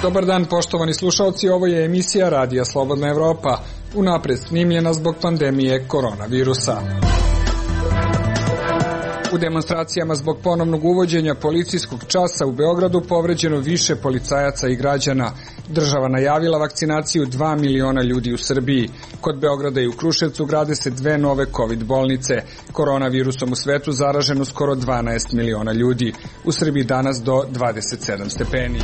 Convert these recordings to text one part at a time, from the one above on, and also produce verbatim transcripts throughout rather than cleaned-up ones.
Dobar dan, poštovani slušalci, ovo je emisija Radija Slobodna Evropa, unapred snimljena zbog pandemije koronavirusa. U demonstracijama zbog ponovnog uvođenja policijskog časa u Beogradu povređeno više policajaca i građana. Država najavila vakcinaciju dva miliona ljudi u Srbiji. Kod Beograda i u Kruševcu grade se dve nove COVID bolnice. Koronavirusom u svetu zaraženo skoro dvanaest miliona ljudi. U Srbiji danas do dvadeset sedam stepeni.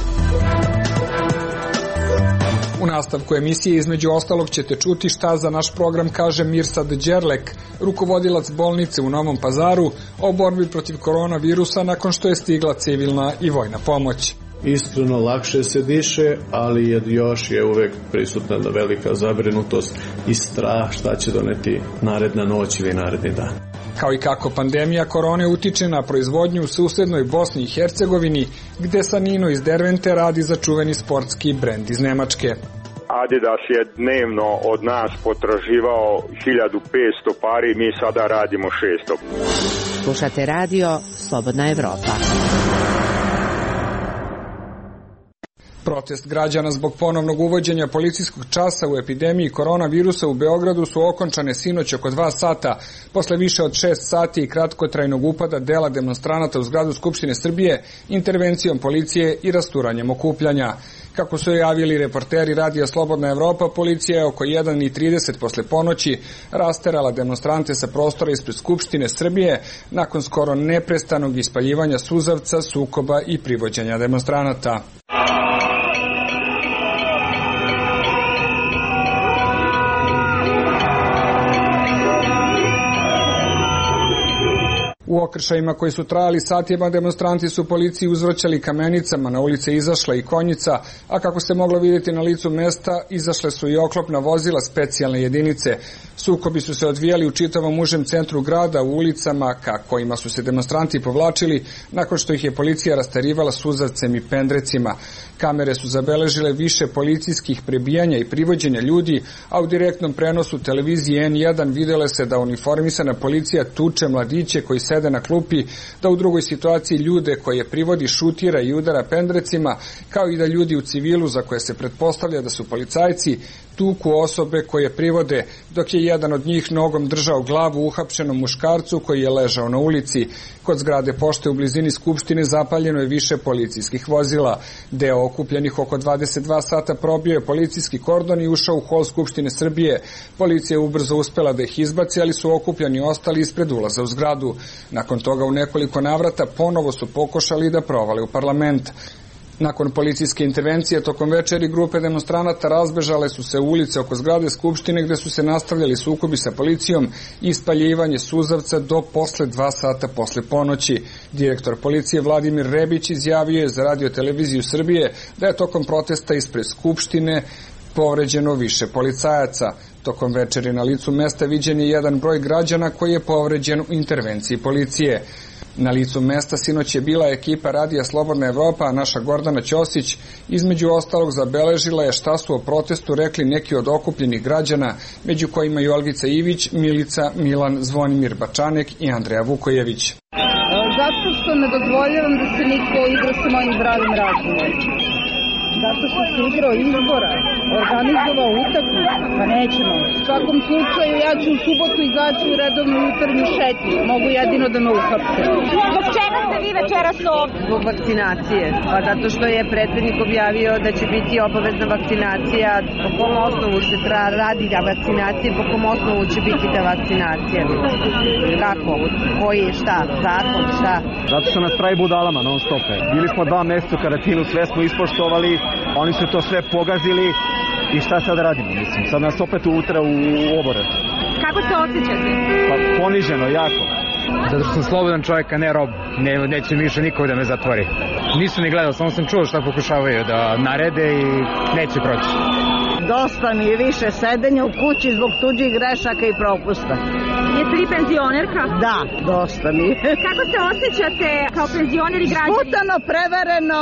U nastavku emisije između ostalog ćete čuti šta za naš program kaže Mirsad Đerlek, rukovodilac bolnice u Novom Pazaru, o borbi protiv koronavirusa nakon što je stigla civilna i vojna pomoć. Iskreno lakše se diše, ali je još je uvek prisutna da velika zabrinutost i strah šta će doneti naredna noć ili naredni dan. Kao i kako pandemija korone utiče na proizvodnju u susednoj Bosni i Hercegovini, gde Sanino iz Dervente radi za čuveni sportski brend iz Nemačke. Adidas je dnevno od nas potraživao hiljadu petsto pari, mi sada radimo šesto. Slušate radio Slobodna Evropa. Protest građana zbog ponovnog uvođenja policijskog časa u epidemiji koronavirusa u Beogradu su okončane sinoć oko dva sata, posle više od šest sati i kratkotrajnog upada dela demonstranata u zgradu Skupštine Srbije, intervencijom policije i rasturanjem okupljanja. Kako su javili reporteri Radija Slobodna Evropa, policija je oko jedan i trideset posle ponoći rasterala demonstrante sa prostora ispred Skupštine Srbije nakon skoro neprestanog ispaljivanja suzavca, sukoba i privođenja demonstranata. U okršajima koji su trajali satima, demonstranti su policiji uzvraćali kamenicama, na ulice izašla i konjica, a kako se moglo vidjeti na licu mesta, izašle su i oklopna vozila specijalne jedinice. Sukobi su se odvijali u čitavom užem centru grada, u ulicama ka kojima su se demonstranti povlačili nakon što ih je policija rastarivala suzavcem i pendrecima. Kamere su zabeležile više policijskih prebijanja i privođenja ljudi, a u direktnom prenosu televizije en jedan vidjelo se da uniformisana policija tuče mladiće koji sede na klupi, da u drugoj situaciji ljude koje privodi šutira i udara pendrecima, kao i da ljudi u civilu za koje se pretpostavlja da su policajci tuku osobe koje privode, dok je jedan od njih nogom držao glavu uhapšenom muškarcu koji je ležao na ulici. Kod zgrade pošte u blizini Skupštine zapaljeno je više policijskih vozila. Deo okupljenih oko dvadeset dva sata probio je policijski kordon i ušao u hol Skupštine Srbije. Policija je ubrzo uspela da ih izbaci, ali su okupljeni ostali ispred ulaza u zgradu. Nakon toga u nekoliko navrata ponovo su pokušali da provale u parlament. Nakon policijske intervencije tokom večeri grupe demonstranata razbežale su se u ulice oko zgrade Skupštine gde su se nastavljali sukobi sa policijom i ispaljivanje suzavca do posle dva sata posle ponoći. Direktor policije Vladimir Rebić izjavio je za Radio televiziju Srbije da je tokom protesta ispred Skupštine povređeno više policajaca. Tokom večeri na licu mesta viđen je jedan broj građana koji je povređen u intervenciji policije. Na licu mesta sinoć je bila ekipa Radija Slobodna Evropa, a naša Gordana Ćosić između ostalog zabeležila je šta su o protestu rekli neki od okupljenih građana, među kojima i Olgica Ivić, Milica, Milan, Zvonimir Bačanek i Andreja Vukojević. Zato što ne dozvoljavam da se niko igra sa mojim zdravim razumom. Zato što se igrao izbora, organizovao utakmicu, pa nećemo. U svakom slučaju ja ću u subotu izaći u redovnu jutarnju šetnju, mogu jedino da me uhapse. Zbog čega ste vi večeras ovdje? Zbog vakcinacije, pa zato što je predsednik objavio da će biti obavezna vakcinacija, po kom osnovu se radi da vakcinacije, po kom osnovu će biti ta vakcinacija. Kako? Koji, šta? Zakon, šta? Zato što nas pravi budalama non stope. Bili smo dva meseca u karantinu, sve smo ispoštovali, oni su to sve pogazili i šta sad radimo, mislim, sad nas opet utra u obore. Kako se osjećate? Pa poniženo, jako. Zato što sam slobodan čovjek, a ne rob, ne, neće mi više niko da me zatvori. Nisam ni gledao, samo sam čuo šta pokušavaju da narede i neće proći. Dosta mi je više sedenja u kući zbog tuđih grešaka i propusta. Jeste vi penzionerka? Da, dosta mi je. Kako se osjećate kao penzioner i građani? Sputano, prevareno,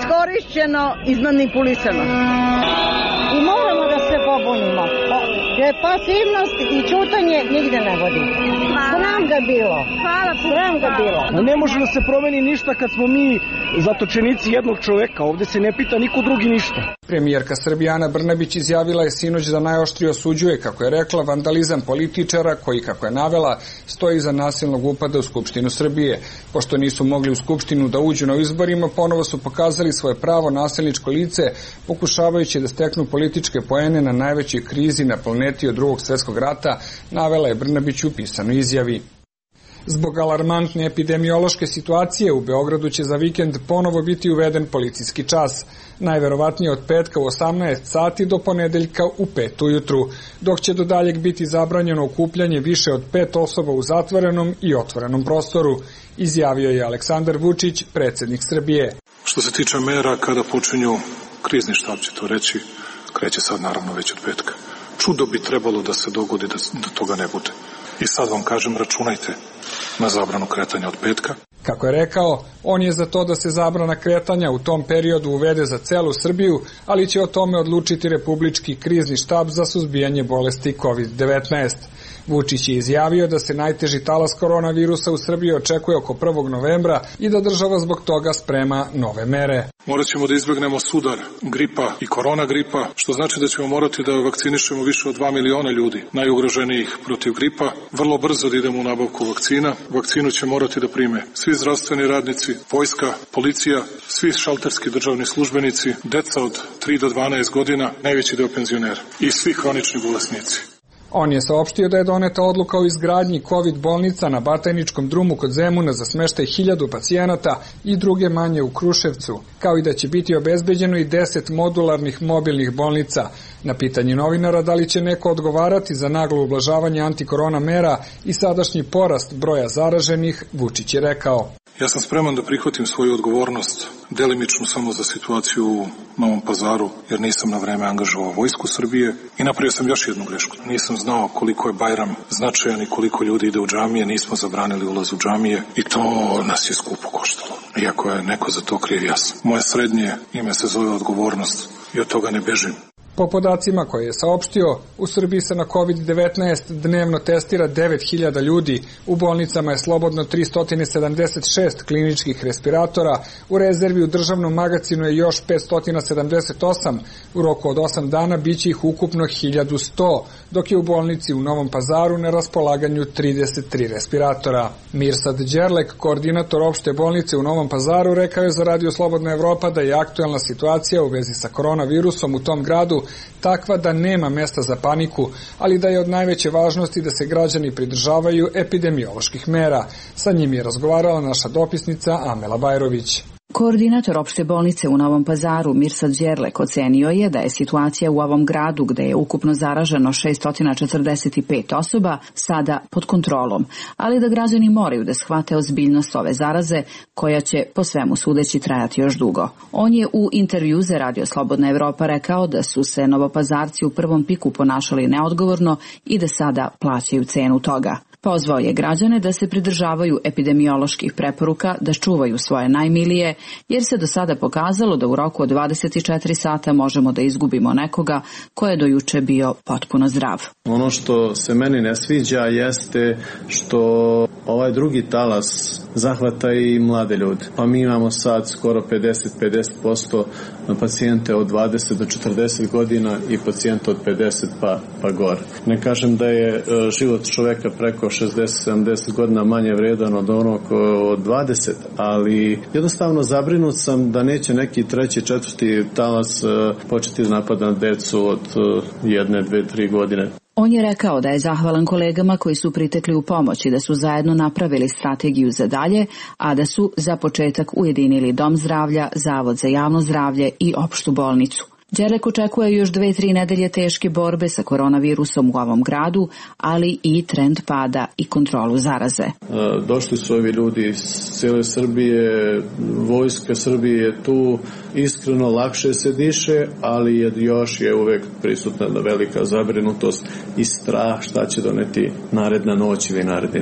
iskorišćeno, izmanipulisano. I moramo da se pobunimo. Jer pasivnost i ćutanje nigde ne vodi. Sram ga bilo. Hvala. Sram ga bilo. Ne može da se promeni ništa kad smo mi zatočenici jednog čoveka. Ovde se ne pita niko drugi ništa. Premijerka Srbije Ana Brnabić izjavila je sinoć da najoštrije osuđuje, kako je rekla, vandalizam političara koji, kako je navela, stoji iza nasilnog upada u Skupštinu Srbije. Pošto nisu mogli u Skupštinu da uđu na izborima, ponovo su pokazali svoje pravo nasilničko lice, pokušavajući da steknu političke poene na najvećoj krizi na planeti od Drugog svjetskog rata, navela je Brnabić u pisanoj izjavi. Zbog alarmantne epidemiološke situacije u Beogradu će za vikend ponovo biti uveden policijski čas, najverovatnije od petka u osamnaest sati do ponedeljka u pet ujutru, dok će do daljeg biti zabranjeno okupljanje više od pet osoba u zatvorenom i otvorenom prostoru, izjavio je Aleksandar Vučić, predsjednik Srbije. Što se tiče mera, kada počinju, krizni štab će to reći, kreće sad naravno već od petka. Čudo bi trebalo da se dogodi da, da toga ne bude. I sad vam kažem, računajte na zabranu kretanja od petka. Kako je rekao, on je za to da se zabrana kretanja u tom periodu uvede za celu Srbiju, ali će o tome odlučiti Republički krizni štab za suzbijanje bolesti kovid devetnaest. Vučić je izjavio da se najteži talas koronavirusa u Srbiji očekuje oko prvog novembra i da država zbog toga sprema nove mere. Morat ćemo da izbegnemo sudar gripa i korona gripa, što znači da ćemo morati da vakcinišemo više od dva miliona ljudi, najugroženijih protiv gripa. Vrlo brzo da idemo u nabavku vakcina. Vakcinu će morati da prime svi zdravstveni radnici, vojska, policija, svi šalterski državni službenici, deca od tri do dvanaest godina, najveći deo penzionera i svi hronični bolesnici. On je saopštio da je doneta odluka o izgradnji kovid bolnica na Batajničkom drumu kod Zemuna za smeštaj hiljadu pacijenata i druge manje u Kruševcu, kao i da će biti obezbeđeno i deset modularnih mobilnih bolnica. Na pitanje novinara da li će neko odgovarati za naglo ublažavanje antikorona mera i sadašnji porast broja zaraženih, Vučić je rekao: Ja sam spreman da prihvatim svoju odgovornost, delimično samo za situaciju u Novom Pazaru, jer nisam na vreme angažovao Vojsku Srbije i napravio sam još jednu grešku. Nisam znao koliko je Bajram značajan i koliko ljudi ide u džamije, nismo zabranili ulaz u džamije i to nas je skupo koštalo. Iako je neko za to kriv, ja sam. Moje srednje ime se zove odgovornost i od toga ne bežim. Po podacima koje je saopštio, u Srbiji se na kovid devetnaest dnevno testira devet hiljada ljudi, u bolnicama je slobodno tristo sedamdeset šest kliničkih respiratora, u rezervi u državnom magacinu je još petsto sedamdeset osam, u roku od osam dana biće ih ukupno hiljadu sto, dok je u bolnici u Novom Pazaru na raspolaganju trideset tri respiratora. Mirsad Đerlek, koordinator opšte bolnice u Novom Pazaru, rekao je za Radio Slobodna Evropa da je aktuelna situacija u vezi sa koronavirusom u tom gradu takva da nema mesta za paniku, ali da je od najveće važnosti da se građani pridržavaju epidemioloških mera. Sa njim je razgovarala naša dopisnica Amela Bajrović. Koordinator opšte bolnice u Novom Pazaru Mirsad Đerlek ocenio je da je situacija u ovom gradu, gde je ukupno zaraženo šesto četrdeset pet osoba, sada pod kontrolom, ali da građani moraju da shvate ozbiljnost ove zaraze, koja će po svemu sudeći trajati još dugo. On je u intervju za Radio Slobodna Evropa rekao da su se Novopazarci u prvom piku ponašali neodgovorno i da sada plaćaju cenu toga. Pozvao je građane da se pridržavaju epidemioloških preporuka, da čuvaju svoje najmilije, jer se do sada pokazalo da u roku od dvadeset četiri sata možemo da izgubimo nekoga ko je do juče bio potpuno zdrav. Ono što se meni ne sviđa jeste što ovaj drugi talas zahvata i mlade ljude. Pa mi imamo sad skoro pedeset do pedeset posto pacijente od dvadeset do četrdeset godina i pacijente od pedeset pa, pa gore. Ne kažem da je život čoveka preko šezdeset do sedamdeset godina manje vredan od onog od dvadeset, ali jednostavno zabrinut sam da neće neki treći, četvrti talas početi da napada na decu od jedne, dve, tri godine. On je rekao da je zahvalan kolegama koji su pritekli u pomoć i da su zajedno napravili strategiju za dalje, a da su za početak ujedinili Dom zdravlja, Zavod za javno zdravlje i opštu bolnicu. Đerlek očekuje još dve, tri nedelje teške borbe sa koronavirusom u ovom gradu, ali i trend pada i kontrolu zaraze. Došli su ovi ljudi iz cijele Srbije, vojska Srbije je tu, iskreno lakše se diše, ali je još je uvek prisutna velika zabrinutost i strah šta će doneti naredna noć ili naredni dan.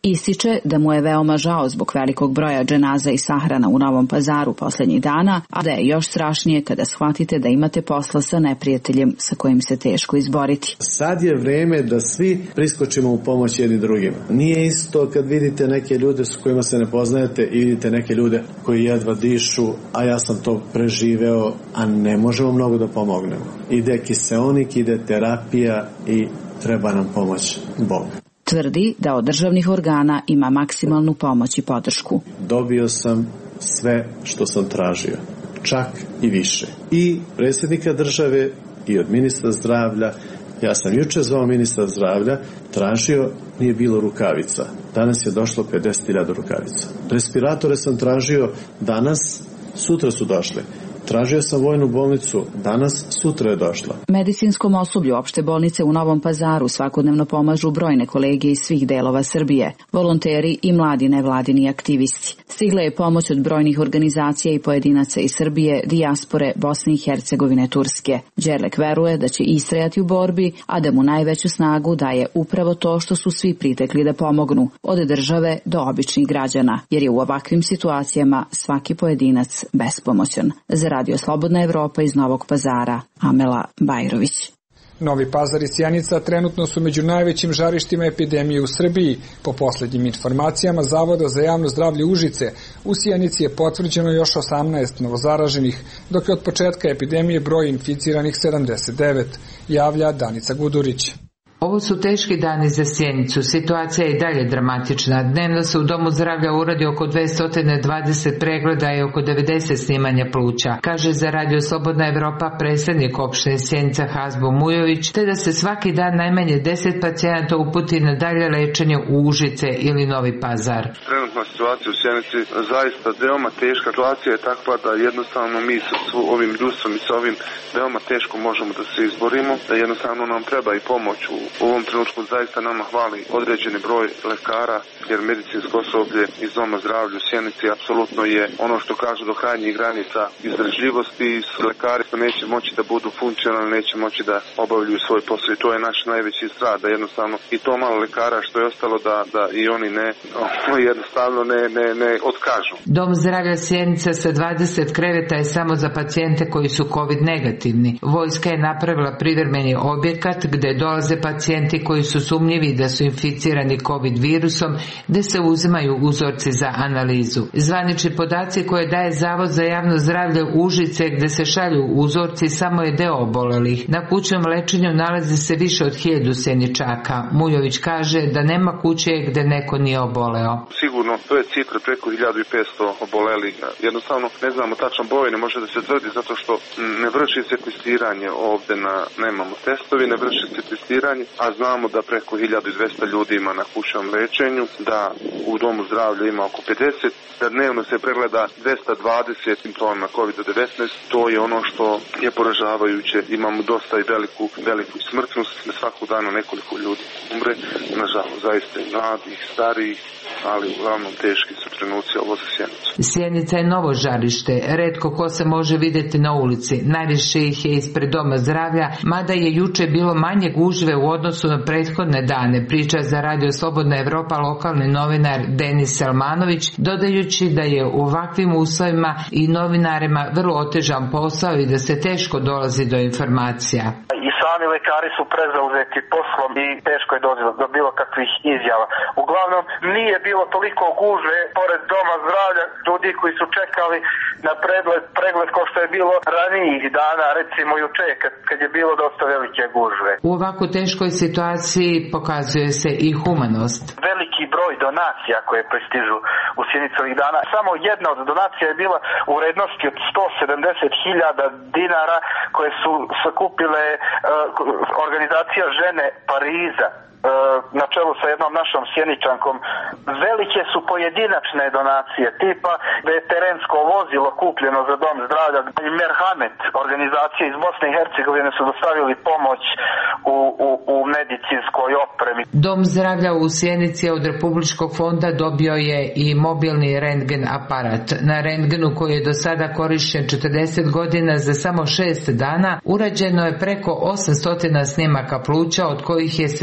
Ističe da mu je veoma žao zbog velikog broja dženaza i sahrana u Novom Pazaru poslednjih dana, a da je još strašnije kada shvatite da imate posla sa neprijateljem sa kojim se teško izboriti. Sad je vreme da svi priskočimo u pomoć jedni drugima. Nije isto kad vidite neke ljude s kojima se ne poznajete i vidite neke ljude koji jedva dišu, a ja sam to preživeo, a ne možemo mnogo da pomognemo. Ide kiseonik, ide terapija i treba nam pomoć Bog. Tvrdi da od državnih organa ima maksimalnu pomoć i podršku. Dobio sam sve što sam tražio, čak i više. I predsjednika države i od ministra zdravlja. Ja sam juče zvao ministra zdravlja, tražio, nije bilo rukavica. Danas je došlo pedeset hiljada rukavica. Respiratore sam tražio danas, sutra su došle. Tražio sam vojnu bolnicu, danas, sutra je došla. Medicinskom osoblju opšte bolnice u Novom Pazaru svakodnevno pomažu brojne kolege iz svih delova Srbije, volonteri i mladi nevladini aktivisti. Stigla je pomoć od brojnih organizacija i pojedinaca iz Srbije, dijaspore, Bosne i Hercegovine, Turske. Đerlek veruje da će istrajati u borbi, a da mu najveću snagu daje upravo to što su svi pritekli da pomognu, od države do običnih građana, jer je u ovakvim situacijama svaki pojedinac bespomoćan. Za Radio Slobodna Evropa iz Novog Pazara, Amela Bajrović. Novi Pazar i Sjenica trenutno su među najvećim žarištima epidemije u Srbiji. Po poslednjim informacijama Zavoda za javno zdravlje Užice, u Sjenici je potvrđeno još osamnaest novozaraženih, dok je od početka epidemije broj inficiranih sedamdeset devet, javlja Danica Gudurić. Ovo su teški dani za Sjenicu. Situacija je i dalje dramatična. Dnevno se u Domu zdravlja uradi oko dvesta dvadeset pregleda i oko devedeset snimanja pluća, kaže za Radio Slobodna Evropa predsjednik opštine Sjenica Hazbo Mujović, te da se svaki dan najmanje deset pacijenata uputi na dalje lečenje u Užice ili Novi Pazar. Trenutna situacija u Sjenici zaista veoma teška. Situacija je takva da jednostavno mi sa ovim ljudstvom i sa ovim veoma teško možemo da se izborimo, da jednostavno nam treba i pomoć u U ovom trenutku zaista nama hvali određeni broj lekara, jer medicinsko osoblje iz Doma zdravlja u Sjenici apsolutno je ono što kažu do krajnjih granica izdržljivosti. Lekari neće moći da budu funkcionalni, neće moći da obavljaju svoj posao i to je naš najveći strah, da jednostavno i to malo lekara što je ostalo da, da i oni ne jednostavno ne, ne, ne otkažu. Dom zdravlja Sjenica sa dvadeset kreveta je samo za pacijente koji su COVID negativni. Vojska je napravila privremeni objekat gde dolaze pacijenti koji su sumnjivi da su inficirani COVID virusom, gde se uzimaju uzorci za analizu. Zvanični podaci koje daje Zavod za javno zdravlje Užice, gde se šalju uzorci, samo je deo obolelih. Na kućnom lečenju nalazi se više od hiljadu Sjeničaka. Mujović kaže da nema kuće gde neko nije oboleo. Sigurno, to je cifra preko hiljadu petsto obolelih. Jednostavno, ne znamo tačan broj, ne može da se tvrdi zato što ne vrši se testiranje ovde, na, nemamo testovi, ne vrši se testiranje, a znamo da preko hiljadu dvesta ljudi ima na kućnom lečenju, da u Domu zdravlja ima oko pedeset, da dnevno se pregleda dvesta dvadeset simptoma kovid devetnaest, to je ono što je poražavajuće. Imamo dosta i veliku, veliku smrtnost, da svakog dana nekoliko ljudi umre, nažalost zaista i mladih, starijih, ali uglavnom teški su trenuci ovo za Sjenicu. Sjenica je novo žarište, retko ko se može videti na ulici, najviše ih je ispred Doma zdravlja, mada je juče bilo manje gužve u odnosu na prethodne dane, priča za Radio Slobodna Evropa lokalni novinar Denis Selmanović, dodajući da je u ovakvim uslovima i novinarima vrlo otežan posao i da se teško dolazi do informacija. Sami lekari su prezauzeti poslom i teško je doći do bilo kakvih izjava. Uglavnom, nije bilo toliko gužve pored Doma zdravlja ljudi koji su čekali na pregled, pregled kao što je bilo ranijih dana, recimo juče kad, kad je bilo dosta velike gužve. U ovako teškoj situaciji pokazuje se i humanost. Veliki broj donacija koje pristižu u Sjenicu ovih dana. Samo jedna od donacija je bila u vrednosti od sto sedamdeset hiljada dinara koje su sakupile organizacija Žene Pariza na čelu sa jednom našom Sjeničankom. Velike su pojedinačne donacije, tipa da je terensko vozilo kupljeno za Dom zdravlja. Merhamet, organizacije iz Bosne i Hercegovine, su dostavili pomoć u, u, u medicinskoj opremi. Dom zdravlja u Sjenici od Republičkog fonda dobio je i mobilni rentgen aparat. Na rentgenu koji je do sada korišćen četrdeset godina za samo šest dana, urađeno je preko osamsto snimaka pluća, od kojih je sedamdeset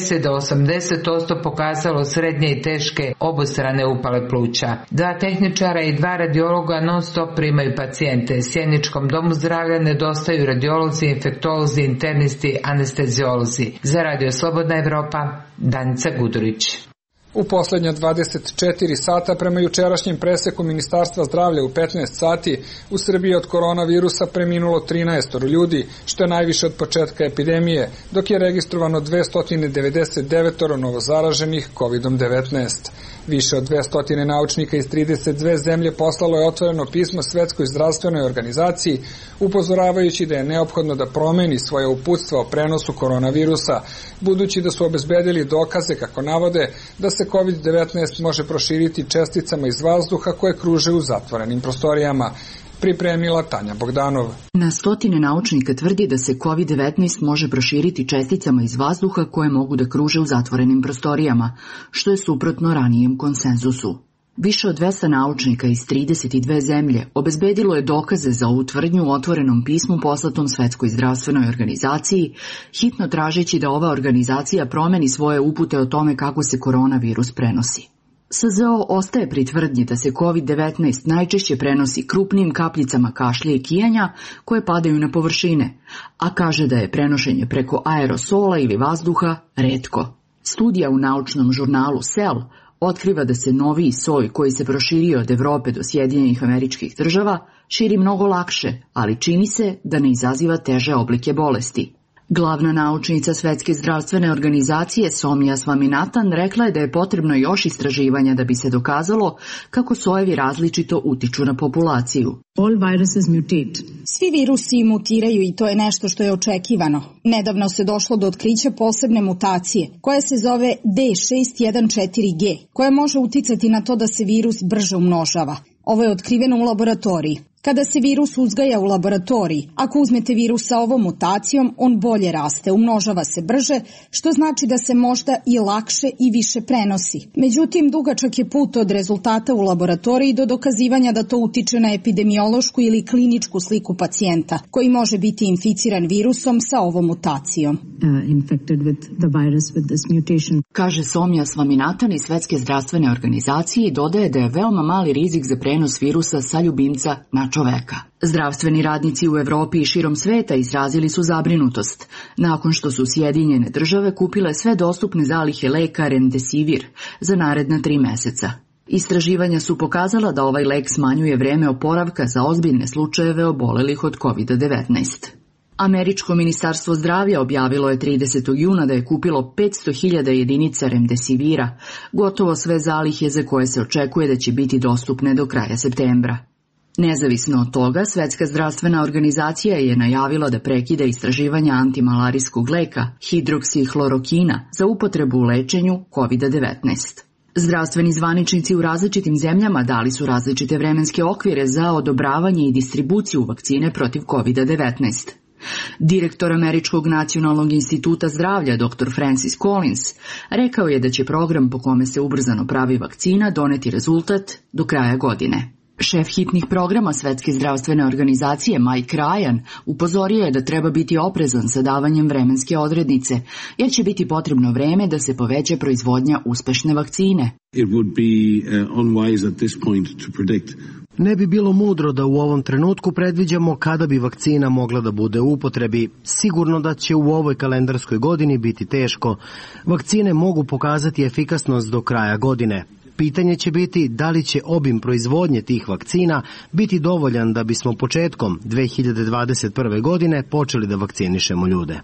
šezdeset do osamdeset posto pokazalo srednje i teške obostrane upale pluća. Dva tehničara i dva radiologa non stop primaju pacijente. Sjeničkom domu zdravlja nedostaju radiolozi, infektolozi, internisti, anesteziolozi. Za Radio Slobodna Evropa, Danica Gudurić. U poslednja dvadeset četiri sata prema jučerašnjem preseku Ministarstva zdravlja u petnaest sati u Srbiji od koronavirusa preminulo trinaest ljudi, što je najviše od početka epidemije, dok je registrovano dvesta devedeset devet novozaraženih kovidom devetnaest. Više od dvesta naučnika iz trideset dve zemlje poslalo je otvoreno pismo Svetskoj zdravstvenoj organizaciji, upozoravajući da je neophodno da promeni svoje uputstva o prenosu koronavirusa, budući da su obezbedili dokaze, kako navode, da se kovid devetnaest može proširiti česticama iz vazduha koje kruže u zatvorenim prostorijama. Pripremila Tanja Bogdanov. Na stotine naučnika tvrdi da se kovid devetnaest može proširiti česticama iz vazduha koje mogu da kruže u zatvorenim prostorijama, što je suprotno ranijem konsenzusu. Više od dvesta naučnika iz trideset dve zemlje obezbedilo je dokaze za ovu tvrdnju u otvorenom pismu poslatom Svetskoj zdravstvenoj organizaciji, hitno tražeći da ova organizacija promeni svoje upute o tome kako se koronavirus prenosi. S Z O ostaje pri tvrdnji da se kovid devetnaest najčešće prenosi krupnim kapljicama kašlja i kijanja koje padaju na površine, a kaže da je prenošenje preko aerosola ili vazduha retko. Studija u naučnom žurnalu Cell otkriva da se noviji soj koji se proširio od Evrope do Sjedinjenih Američkih Država širi mnogo lakše, ali čini se da ne izaziva teže oblike bolesti. Glavna naučnica Svetske zdravstvene organizacije Somija Svaminathan rekla je da je potrebno još istraživanja da bi se dokazalo kako sojevi različito utiču na populaciju. All viruses mutate. Svi virusi mutiraju i to je nešto što je očekivano. Nedavno se došlo do otkrića posebne mutacije, koja se zove D šest jedan četiri G, koja može uticati na to da se virus brže umnožava. Ovo je otkriveno u laboratoriji. Kada se virus uzgaja u laboratoriji, ako uzmete virus sa ovom mutacijom, on bolje raste, umnožava se brže, što znači da se možda i lakše i više prenosi. Međutim, dugačak je put od rezultata u laboratoriji do dokazivanja da to utiče na epidemiološku ili kliničku sliku pacijenta, koji može biti inficiran virusom sa ovom mutacijom. Uh, infected with the virus with this mutation. Kaže Somija Svaminathan iz Svetske zdravstvene organizacije i dodaje da je veoma mali rizik za prenos virusa sa ljubimca na čoveka. Zdravstveni radnici u Evropi i širom sveta izrazili su zabrinutost nakon što su Sjedinjene države kupile sve dostupne zalihe leka Remdesivir za naredna tri meseca. Istraživanja su pokazala da ovaj lek smanjuje vreme oporavka za ozbiljne slučajeve obolelih od kovid devetnaest. Američko ministarstvo zdravlja objavilo je tridesetog juna da je kupilo petsto hiljada jedinica Remdesivira, gotovo sve zalihe za koje se očekuje da će biti dostupne do kraja septembra. Nezavisno od toga, Svetska zdravstvena organizacija je najavila da prekida istraživanja antimalarijskog leka hidroksihlorokina za upotrebu u lečenju kovid devetnaest. Zdravstveni zvaničnici u različitim zemljama dali su različite vremenske okvire za odobravanje i distribuciju vakcine protiv kovid devetnaest. Direktor Američkog nacionalnog instituta zdravlja dr Francis Collins rekao je da će program po kome se ubrzano pravi vakcina doneti rezultat do kraja godine. Šef hitnih programa Svetske zdravstvene organizacije Mike Ryan upozorio je da treba biti oprezan sa davanjem vremenske odrednice, jer će biti potrebno vreme da se poveća proizvodnja uspešne vakcine. It would be uh, unwise at this point to predict. Ne bi bilo mudro da u ovom trenutku predviđamo kada bi vakcina mogla da bude u upotrebi. Sigurno da će u ovoj kalendarskoj godini biti teško. Vakcine mogu pokazati efikasnost do kraja godine. Pitanje će biti da li će obim proizvodnje tih vakcina biti dovoljan da bismo početkom dve hiljade dvadeset prve. godine počeli da vakcinišemo ljude.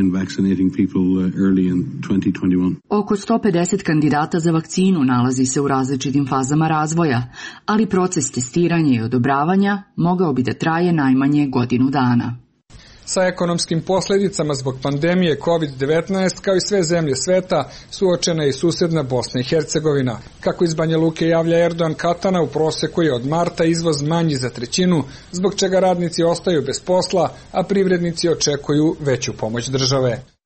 Oko sto pedeset kandidata za vakcinu nalazi se u različitim fazama razvoja, ali proces testiranja i odobravanja mogao bi da traje najmanje godinu dana. Sa ekonomskim posljedicama zbog pandemije kovid devetnaest, kao i sve zemlje sveta, suočena je i susedna Bosna i Hercegovina. Kako iz Banja Luke javlja Erdogan Katana, u proseku je od marta izvoz manji za trećinu, zbog čega radnici ostaju bez posla, a privrednici očekuju veću pomoć države.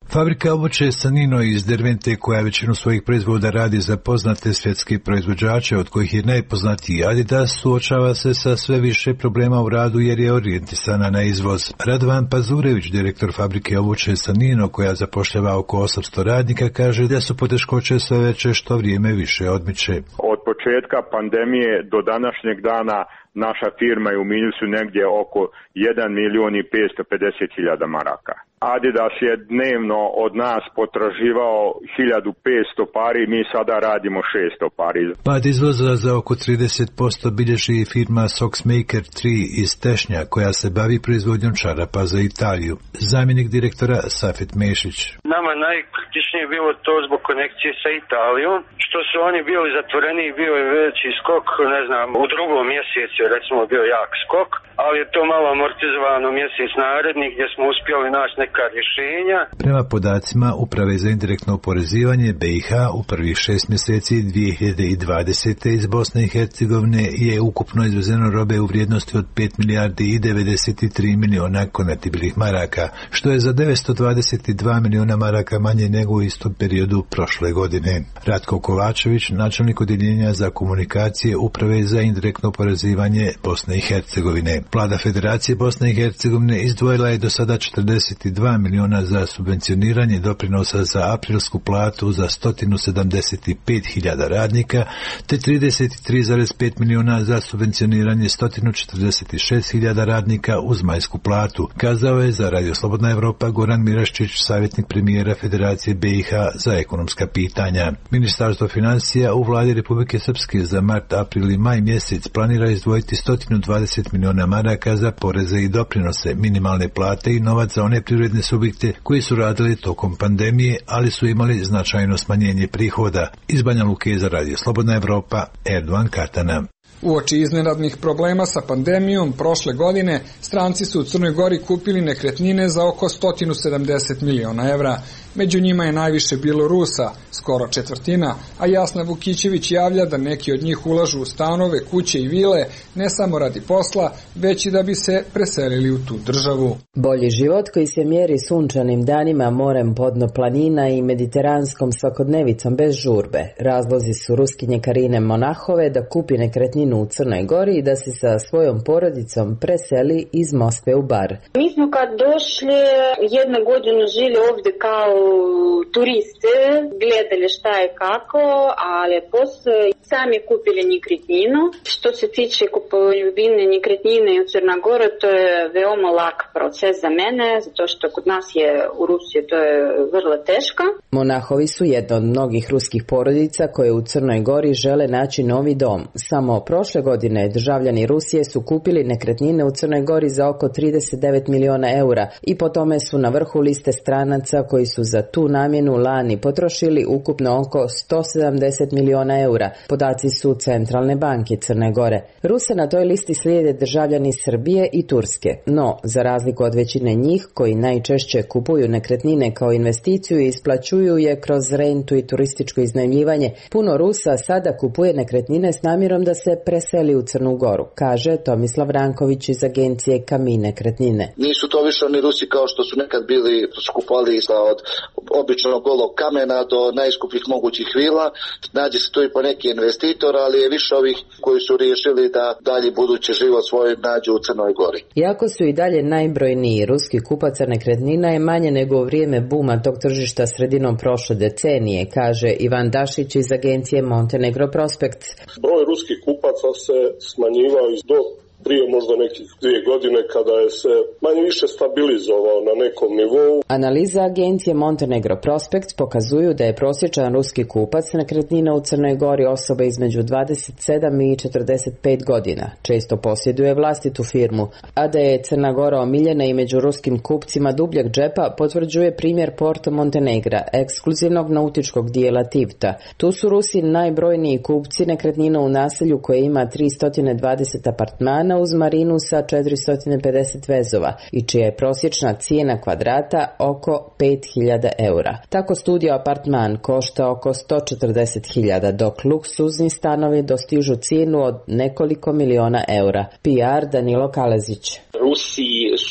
Fabrika obuće Sanino iz Dervente, koja većinu svojih proizvoda radi za poznate svjetske proizvođače, od kojih je najpoznatiji Adidas, suočava se sa sve više problema u radu jer je orijentisana na izvoz. Radovan Pazurević, direktor fabrike obuće Sanino, koja zapošljava oko osamsto radnika, kaže da su poteškoće sve veće što vrijeme više odmiče. Od početka pandemije do današnjeg dana naša firma je u minusu negdje oko jedan milijun i petsto pedeset hiljada maraka. Adidas je dnevno od nas potraživao hiljadu petsto pari, mi sada radimo šesto pari. Pad izvoza za oko trideset posto bilježi i firma Socksmaker tri iz Tešnja, koja se bavi proizvodnjom čarapa za Italiju. Zamjenik direktora Safet Mešić. Nama najkritičnije bilo to zbog konekcije sa Italijom, što su oni bili zatvoreni, bio je veći skok, ne znam, u drugom mjesecu recimo bio jak skok, ali je to malo amortizovano mjesec naredni gdje smo uspjeli naći neka rješenja. Prema podacima Uprave za indirektno oporezivanje B i H u prvih šest mjeseci dvije hiljade dvadesete. iz Bosne i Hercegovine je ukupno izvezeno robe u vrijednosti od pet milijardi i devedeset tri milijuna konvertibilnih maraka, što je za devetsto dvadeset dva milijuna maraka manje nego u istom periodu prošle godine. Ratko Kovačević, načelnik odjeljenja za komunikacije Uprave za indirektno oporezivanje Bosne i Hercegovine. Vlada Federacije Bosne i Hercegovine izdvojila je do sada četrdeset dva milijuna za subvencioniranje doprinosa za aprilsku platu za sto sedamdeset pet hiljada radnika, te trideset tri zarez pet milijuna za subvencioniranje sto četrdeset šest hiljada radnika uz majsku platu, kazao je za Radio Slobodna Evropa Goran Miraščić, savjetnik premijera Federacije B i H za ekonomska pitanja. Ministarstvo financija u vladi Republike Srpske za mart, april i maj mjesec planira izdvojiti sto dvadeset milijuna maraka za poreze i doprinose, minimalne plate i novac za one privredne subjekte koji su radili tokom pandemije, ali su imali značajno smanjenje prihoda. Iz Banja Luke za Radio Slobodna Evropa, Erdovan Katana. Uoči iznenadnih problema sa pandemijom prošle godine, stranci su u Crnoj Gori kupili nekretnine za oko sto sedamdeset miliona evra. Među njima je najviše bilo Rusa, skoro četvrtina, a Jasna Vukićević javlja da neki od njih ulažu u stanove, kuće i vile, ne samo radi posla, već i da bi se preselili u tu državu. Bolji život koji se mjeri sunčanim danima, morem podno planina i mediteranskom svakodnevicom bez žurbe. Razlozi su Ruskinje Karine Monahove da kupi nekretninu u Crnoj Gori i da se sa svojom porodicom preseli iz Moskve u Bar. Mi smo kad došli jednu godinu žili ovdje kao turiste, gledali šta je kako, ali posle sami kupili nekretninu. Što se tiče kupovine nekretnine u Crnoj Gori, to je veoma lak proces za mene, zato što kod nas je u Rusiji to je vrlo teško. Monahovi su jedna od mnogih ruskih porodica koje u Crnoj Gori žele naći novi dom. Samo prošle godine državljani Rusije su kupili nekretnine u Crnoj Gori za oko trideset devet miliona eura i po tome su na vrhu liste stranaca koji su za tu namjenu lani potrošili ukupno oko sto sedamdeset miliona eura. Podaci su Centralne banke Crne Gore. Ruse na toj listi slijede državljani Srbije i Turske, no za razliku od većine njih koji najčešće kupuju nekretnine kao investiciju i isplaćuju je kroz rentu i turističko iznajmljivanje, puno Rusa sada kupuje nekretnine s namjerom da se preseli u Crnu Goru, kaže Tomislav Ranković iz agencije Kamin nekretnine. Nisu to više oni Rusi kao što su nekad bili, su kupovali od običnog golog kamena do najskupljih mogućih vila. Nađe se tu i po neki investitor, ali je više ovih koji su riješili da dalje budući život svoj nađu u Crnoj Gori. Iako su i dalje najbrojniji ruski kupaca nekretnina je manje nego u vrijeme buma tog tržišta sredinom prošle decenije, kaže Ivan Dašić iz agencije Montenegro Prospekt. Broj ruskih kupaca se smanjivao iz do prije možda nekih dvije godine kada je se manje više stabilizovao na nekom nivou. Analiza agencije Montenegro Prospekt pokazuju da je prosječan ruski kupac nekretnina u Crnoj Gori osoba između dvadeset sedam i četrdeset pet godina. Često posjeduje vlastitu firmu, a da je Crna Gora omiljena i među ruskim kupcima dubljeg džepa potvrđuje primjer Porto Montenegra, ekskluzivnog nautičkog dijela Tivta. Tu su Rusi najbrojniji kupci nekretnina u naselju koje ima tristo dvadeset apartmana uz marinu sa četiristo pedeset vezova i čija je prosječna cijena kvadrata oko pet hiljada eura. Tako studio apartman košta oko sto četrdeset hiljada, dok luksuzni stanovi dostižu cijenu od nekoliko miliona eura. P R Danilo Kalezić. Rusi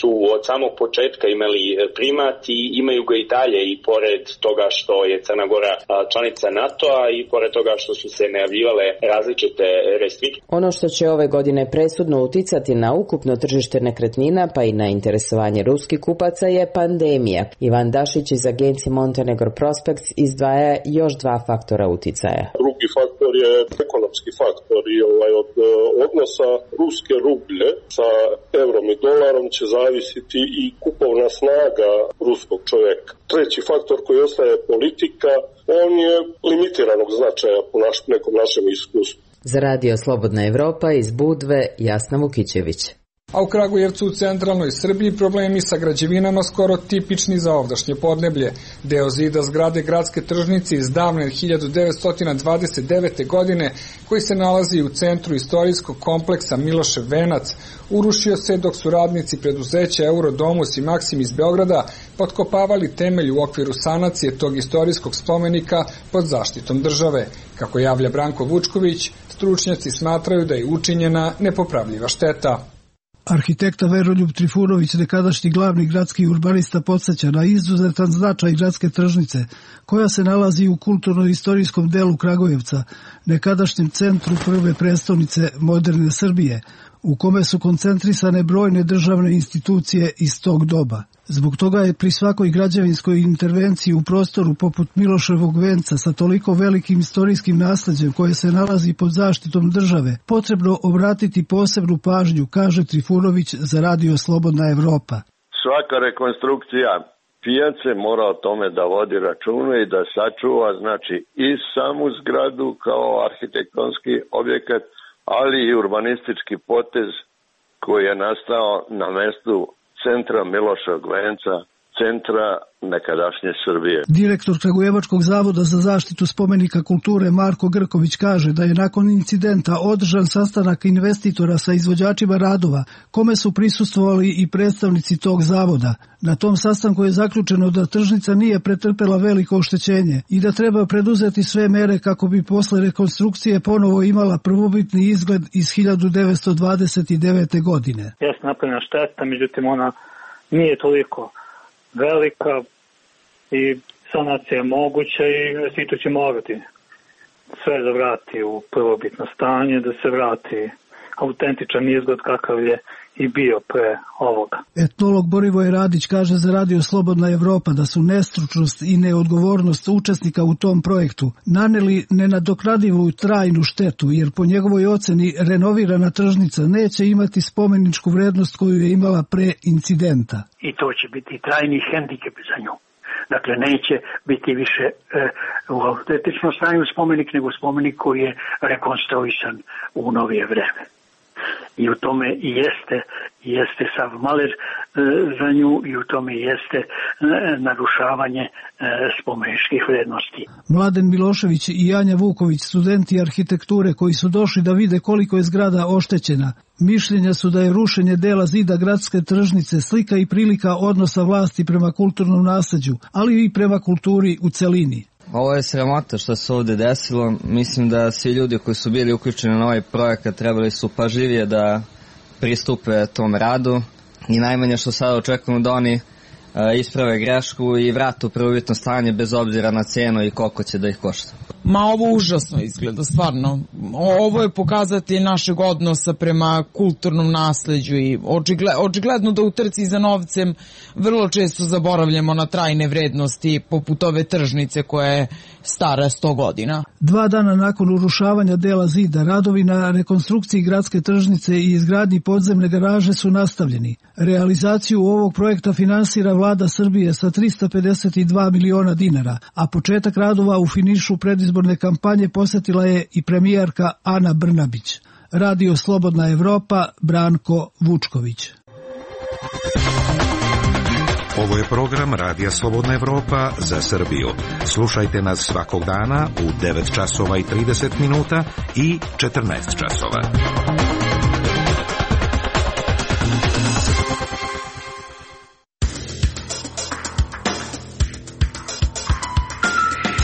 su od samog početka imali primat i imaju ga i dalje i pored toga što je Crna Gora članica NATO-a i pored toga što su se najavljivale različite restrikcije. Ono što će ove godine presudno uticati na ukupno tržište nekretnina pa i na interesovanje ruskih kupaca je pandemija. Ivan Dašić iz agencije Montenegro Prospects izdvaja još dva faktora uticaja. Drugi faktor je ekonomski faktor i ovaj od odnosa ruske rublje sa eurom i dolarom će zavisiti i kupovna snaga ruskog čovjeka. Treći faktor koji ostaje politika, on je limitiranog značaja po naš, nekom našem iskustvu. Za Radio Slobodna Evropa iz Budve, Jasna Vukićević. A u Kragujevcu u centralnoj Srbiji problemi sa građevinama skoro tipični za ovdašnje podneblje. Deo zida zgrade gradske tržnice iz davne hiljadu devetsto dvadeset devete. godine, koji se nalazi u centru istorijskog kompleksa Milošev venac, urušio se dok su radnici preduzeća Eurodomus i Maksim iz Beograda potkopavali temelj u okviru sanacije tog istorijskog spomenika pod zaštitom države. Kako javlja Branko Vučković, stručnjaci smatraju da je učinjena nepopravljiva šteta. Arhitekta Veroljub Trifunović, nekadašnji glavni gradski urbanista, podsjeća na izuzetan značaj gradske tržnice, koja se nalazi u kulturno-istorijskom delu Kragujevca, nekadašnjem centru prve prestonice moderne Srbije, u kome su koncentrisane brojne državne institucije iz tog doba. Zbog toga je pri svakoj građevinskoj intervenciji u prostoru poput Miloševog venca sa toliko velikim istorijskim nasleđem koje se nalazi pod zaštitom države potrebno obratiti posebnu pažnju, kaže Trifunović za Radio Slobodna Evropa. Svaka rekonstrukcija pijace mora o tome da vodi računa i da sačuva znači i samu zgradu kao arhitektonski objekat, ali i urbanistički potez koji je nastao na mestu centra Miloševog venca, centra nekadašnje Srbije. Direktor Kragujevačkog zavoda za zaštitu spomenika kulture Marko Grković kaže da je nakon incidenta održan sastanak investitora sa izvođačima radova, kome su prisustvovali i predstavnici tog zavoda. Na tom sastanku je zaključeno da tržnica nije pretrpela veliko oštećenje i da treba preduzeti sve mere kako bi posle rekonstrukcije ponovo imala prvobitni izgled iz hiljadu devetsto dvadeset devete. godine. Jeste napravljena šteta, međutim ona nije toliko velika i sanacija je moguća i investitor će morati sve da vrati u prvobitno stanje, da se vrati autentičan izgled kakav je i bio pre ovoga. Etnolog Borivoje Radić kaže za Radio Slobodna Evropa da su nestručnost i neodgovornost učesnika u tom projektu naneli nenadoknadivu trajnu štetu, jer po njegovoj oceni renovirana tržnica neće imati spomeničku vrednost koju je imala pre incidenta. I to će biti trajni hendikep za nju. Dakle, neće biti više e, u autentičnom stanju spomenik, nego spomenik koji je rekonstruisan u novije vreme. I u tome i jeste, jeste sav maler e, za nju i u tome jeste e, narušavanje e, spomeničkih vrednosti. Mladen Milošević i Janja Vuković, studenti arhitekture koji su došli da vide koliko je zgrada oštećena, mišljenja su da je rušenje dela zida gradske tržnice slika i prilika odnosa vlasti prema kulturnom nasleđu, ali i prema kulturi u celini. Ovo je sramota što se ovde desilo. Mislim da svi ljudi koji su bili uključeni na ovaj projekat trebali su pažljivije da pristupe tom radu i najmanje što sada očekujemo da oni isprave grešku i vrate u prvobitno stanje bez obzira na cenu i koliko će da ih košta. Ma ovo užasno izgleda, stvarno. Ovo je pokazatelj našeg odnosa prema kulturnom nasleđu i očigledno da u trci za novcem vrlo često zaboravljamo na trajne vrednosti poput ove tržnice koja je stara sto godina. Dva dana nakon urušavanja dela zida, radovi na rekonstrukciji gradske tržnice i izgradnji podzemne garaže su nastavljeni. Realizaciju ovog projekta finansira Vlada Srbije sa trista pedeset dva miliona dinara, a početak radova u finišu predizborne kampanje posjetila je i premijerka Ana Brnabić. Radio Slobodna Evropa, Branko Vučković. Ovo je program Radija Slobodna Evropa za Srbiju. Slušajte nas svakog dana u devet časova i trideset minuta i četrnaest časova.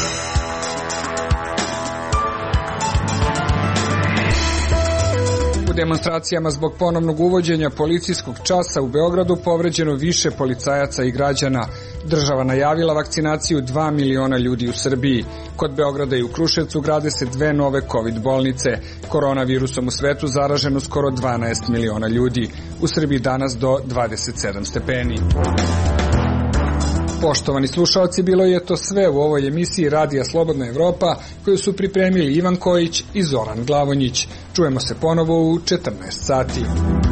U demonstracijama zbog ponovnog uvođenja policijskog časa u Beogradu povređeno više policajaca i građana. Država najavila vakcinaciju dva miliona ljudi u Srbiji. Kod Beograda i u Kruševcu grade se dve nove COVID bolnice. Koronavirusom u svetu zaraženo skoro dvanaest miliona ljudi. U Srbiji danas do dvadeset sedam stepeni. Poštovani slušalci, bilo je to sve u ovoj emisiji Radija Slobodna Evropa koju su pripremili Ivan Kojić i Zoran Glavonjić. Čujemo se ponovo u četrnaest sati.